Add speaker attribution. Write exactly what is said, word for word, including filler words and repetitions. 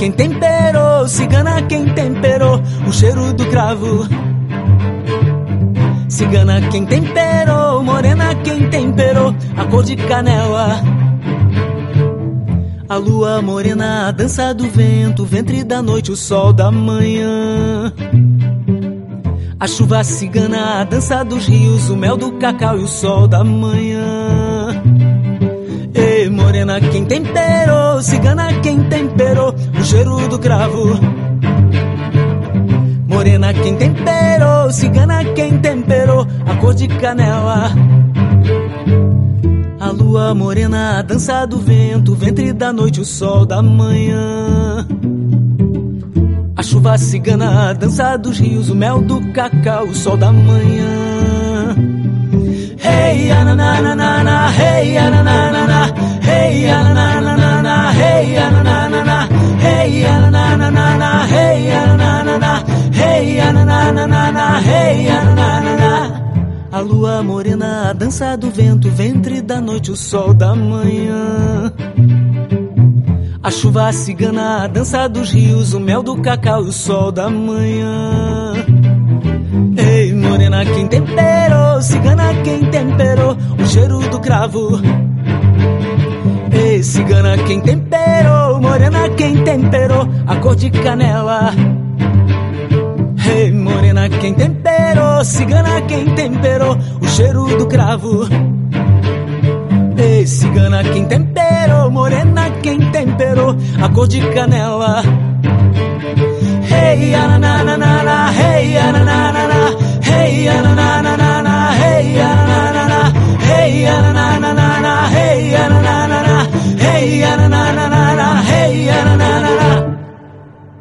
Speaker 1: quem temperou, cigana quem temperou o cheiro do cravo. Cigana quem temperou, morena quem temperou a cor de canela. A lua morena, a dança do vento, o ventre da noite, o sol da manhã. A chuva cigana, a dança dos rios, o mel do cacau e o sol da manhã. Ei, morena quem temperou, cigana quem temperou o cheiro do cravo. Morena quem temperou, cigana quem temperou a cor de canela. A lua morena, a dança do vento, o ventre da noite, o sol da manhã. A chuva cigana, a dança dos rios, o mel do cacau, o sol da manhã. Hey, ananana, hey, ananana, hey, ananana, hey, ananana, hey, ananana, hey, ananana, hey, ananana, hey, ananana. A lua morena, a dança do vento, o ventre da noite, o sol da manhã. A chuva cigana, a dança dos rios, o mel do cacau e o sol da manhã. Ei, morena quem temperou, cigana quem temperou o cheiro do cravo. Ei, cigana quem temperou, morena quem temperou a cor de canela. Ei, morena quem temperou, cigana quem temperou o cheiro do cravo. Ei, cigana quem temperou, morena quem temperou a cor de canela. Hey, ananana, hey, ananana, hey, ananana, hey, ananana, hey, ananana, hey, ananana, hey, ananana.